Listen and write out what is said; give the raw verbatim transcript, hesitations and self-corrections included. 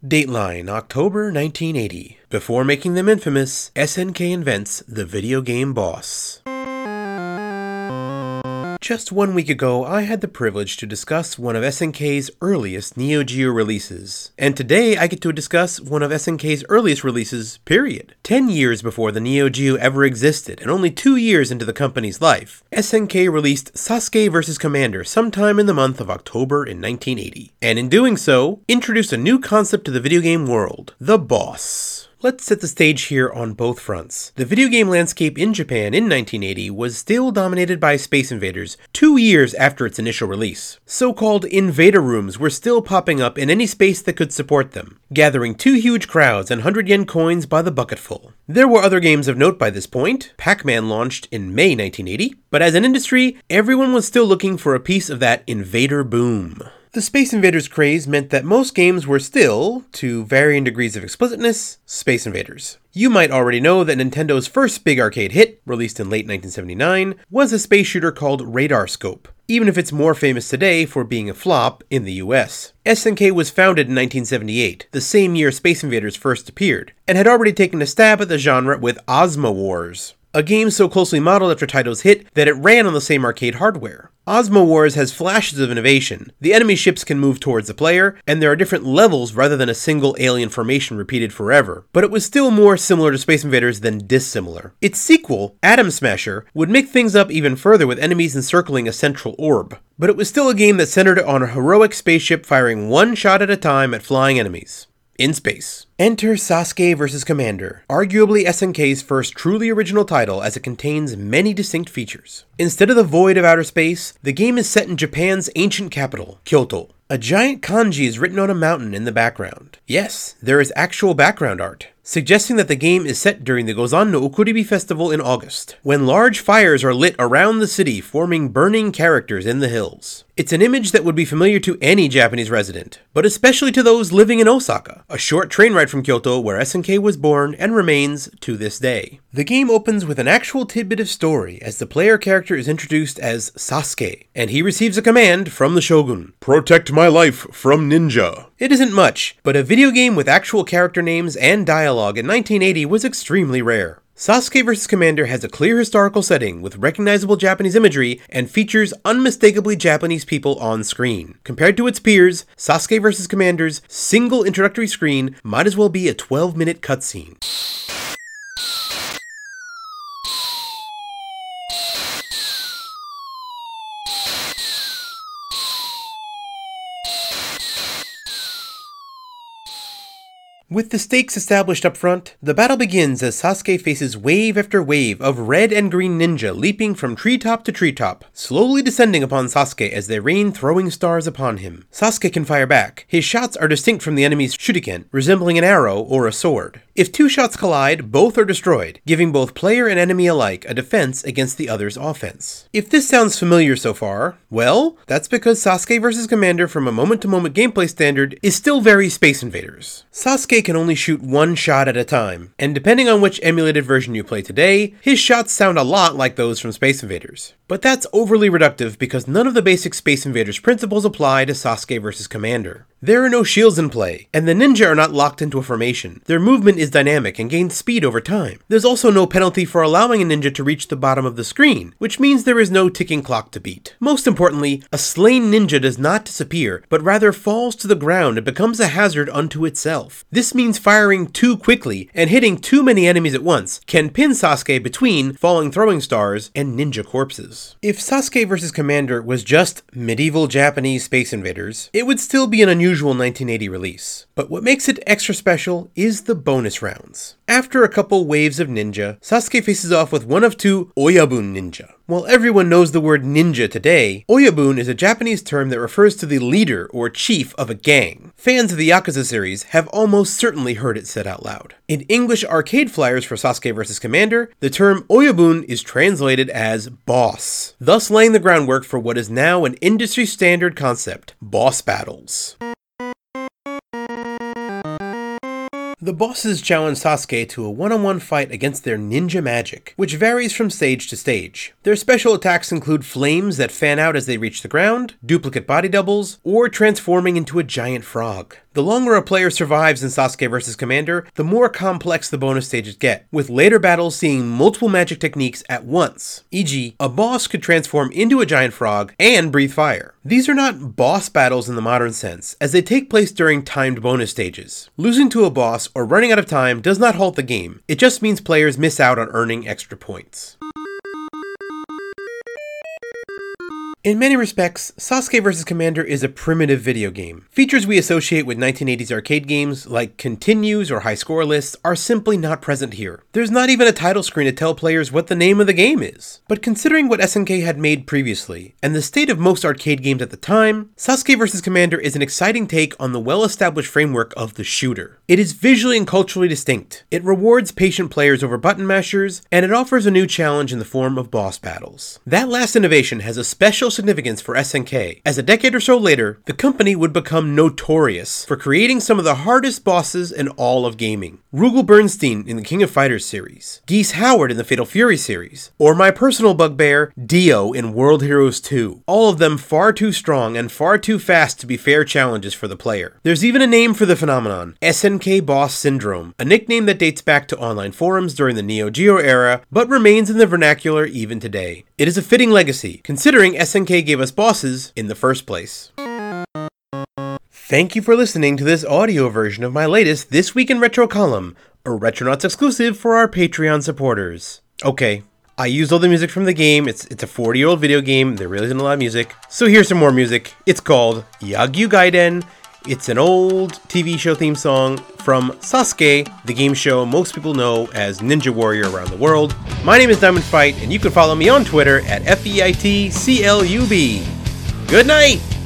Dateline, October nineteen eighty. Before making them infamous, S N K invents the video game boss. Just one week ago, I had the privilege to discuss one of S N K's earliest Neo Geo releases. And today, I get to discuss one of S N K's earliest releases, period. Ten years before the Neo Geo ever existed, and only two years into the company's life, S N K released Sasuke versus. Commander sometime in the month of October in nineteen eighty. And in doing so, introduced a new concept to the video game world, the boss. Let's set the stage here on both fronts. The video game landscape in Japan in nineteen eighty was still dominated by Space Invaders, two years after its initial release. So-called invader rooms were still popping up in any space that could support them, gathering two huge crowds and one hundred yen coins by the bucketful. There were other games of note by this point. Pac-Man launched in May nineteen eighty, but as an industry, everyone was still looking for a piece of that invader boom. The Space Invaders craze meant that most games were still, to varying degrees of explicitness, Space Invaders. You might already know that Nintendo's first big arcade hit, released in late nineteen seventy-nine, was a space shooter called Radar Scope, even if it's more famous today for being a flop in the U S. S N K was founded in nineteen seventy-eight, the same year Space Invaders first appeared, and had already taken a stab at the genre with Ozma Wars, a game so closely modeled after titles hit that it ran on the same arcade hardware. Ozma Wars has flashes of innovation. The enemy ships can move towards the player, and there are different levels rather than a single alien formation repeated forever. But it was still more similar to Space Invaders than dissimilar. Its sequel, Atom Smasher, would make things up even further with enemies encircling a central orb. But it was still a game that centered on a heroic spaceship firing one shot at a time at flying enemies. In space. Enter Sasuke versus. Commander, arguably S N K's first truly original title as it contains many distinct features. Instead of the void of outer space, the game is set in Japan's ancient capital, Kyoto. A giant kanji is written on a mountain in the background. Yes, there is actual background art, suggesting that the game is set during the Gozan no Okuribi festival in August, when large fires are lit around the city, forming burning characters in the hills. It's an image that would be familiar to any Japanese resident, but especially to those living in Osaka, a short train ride from Kyoto where S N K was born and remains to this day. The game opens with an actual tidbit of story as the player character is introduced as Sasuke, and he receives a command from the Shogun: "Protect my life from ninja." It isn't much, but a video game with actual character names and dialogue in nineteen eighty was extremely rare. Sasuke versus. Commander has a clear historical setting with recognizable Japanese imagery and features unmistakably Japanese people on screen. Compared to its peers, Sasuke versus. Commander's single introductory screen might as well be a twelve minute cutscene. With the stakes established up front, the battle begins as Sasuke faces wave after wave of red and green ninja leaping from treetop to treetop, slowly descending upon Sasuke as they rain throwing stars upon him. Sasuke can fire back. His shots are distinct from the enemy's shuriken, resembling an arrow or a sword. If two shots collide, both are destroyed, giving both player and enemy alike a defense against the other's offense. If this sounds familiar so far, well, that's because Sasuke versus. Commander from a moment-to-moment gameplay standard is still very Space Invaders. Sasuke can only shoot one shot at a time, and depending on which emulated version you play today, his shots sound a lot like those from Space Invaders. But that's overly reductive because none of the basic Space Invaders principles apply to Sasuke versus. Commander. There are no shields in play, and the ninja are not locked into a formation. Their movement is dynamic and gains speed over time. There's also no penalty for allowing a ninja to reach the bottom of the screen, which means there is no ticking clock to beat. Most importantly, a slain ninja does not disappear, but rather falls to the ground and becomes a hazard unto itself. This means firing too quickly and hitting too many enemies at once can pin Sasuke between falling throwing stars and ninja corpses. If Sasuke versus. Commander was just medieval Japanese Space Invaders, it would still be an unusual nineteen eighty release. But what makes it extra special is the bonus rounds. After a couple waves of ninja, Sasuke faces off with one of two Oyabun ninja. While everyone knows the word ninja today, Oyabun is a Japanese term that refers to the leader or chief of a gang. Fans of the Yakuza series have almost certainly heard it said out loud. In English arcade flyers for Sasuke versus. Commander, the term Oyabun is translated as boss, thus laying the groundwork for what is now an industry standard concept: boss battles. The bosses challenge Sasuke to a one-on-one fight against their ninja magic, which varies from stage to stage. Their special attacks include flames that fan out as they reach the ground, duplicate body doubles, or transforming into a giant frog. The longer a player survives in Sasuke versus. Commander, the more complex the bonus stages get, with later battles seeing multiple magic techniques at once, for example, a boss could transform into a giant frog and breathe fire. These are not boss battles in the modern sense, as they take place during timed bonus stages. Losing to a boss or running out of time does not halt the game, it just means players miss out on earning extra points. In many respects, Sasuke versus. Commander is a primitive video game. Features we associate with nineteen eighties arcade games, like continues or high score lists, are simply not present here. There's not even a title screen to tell players what the name of the game is. But considering what S N K had made previously, and the state of most arcade games at the time, Sasuke versus. Commander is an exciting take on the well-established framework of the shooter. It is visually and culturally distinct, it rewards patient players over button mashers, and it offers a new challenge in the form of boss battles. That last innovation has a special significance for S N K, as a decade or so later, the company would become notorious for creating some of the hardest bosses in all of gaming. Rugal Bernstein in the King of Fighters series, Geese Howard in the Fatal Fury series, or my personal bugbear, Dio in World Heroes two. All of them far too strong and far too fast to be fair challenges for the player. There's even a name for the phenomenon, S N K Boss Syndrome, a nickname that dates back to online forums during the Neo Geo era, but remains in the vernacular even today. It is a fitting legacy, considering S N K gave us bosses in the first place. Thank you for listening to this audio version of my latest This Week in Retro column, a Retronauts exclusive for our Patreon supporters. Okay, I used all the music from the game, it's it's a forty year old video game, there really isn't a lot of music, so here's some more music. It's called Yagyu Gaiden. It's an old T V show theme song from Sasuke, the game show most people know as Ninja Warrior around the world. My name is Diamond Fight, and you can follow me on Twitter at F E I T C L U B. Good night!